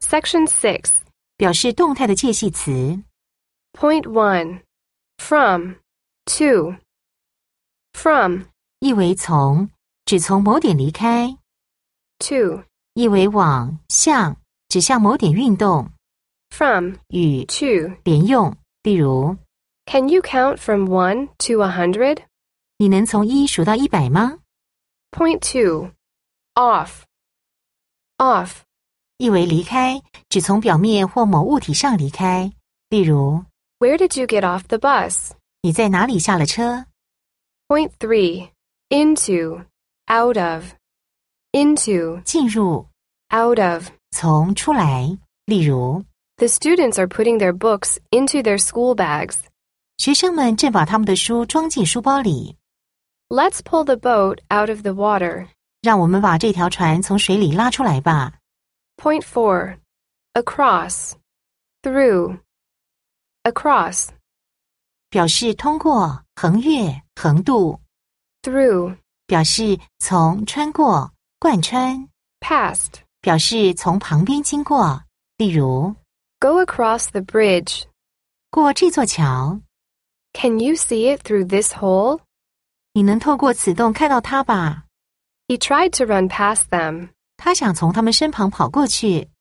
Section 6. 表示动态的介系词。 Point 1. From, to. From, 意为从，指从某点离开。 to. 意为往，向，指向某点运动。 From, 与 to. 连用，例如 Can you count from 1 to 100? 你能从1数到100吗？ Point 2. Off, off. 意为离开，指从表面或某物体上离开。例如 Where did you get off the bus? 你在哪里下了车？ Point 3. Into, out of. Into, 进入， out of. 从，出来。例如 The students are putting their books into their school bags. 学生们正把他们的书装进书包里。 Let's pull the boat out of the water. 让我们把这条船从水里拉出来吧。 Point 4. Across, through. Across, 表示通过，横越，横渡。 through. 表示从，穿过，贯穿。 Past, 表示从旁边经过。例如 go across the bridge. 过这座桥。 Can you see it through this hole? 你能透过此洞看到它吧？ He tried to run past them. 他想从他们身旁跑过去。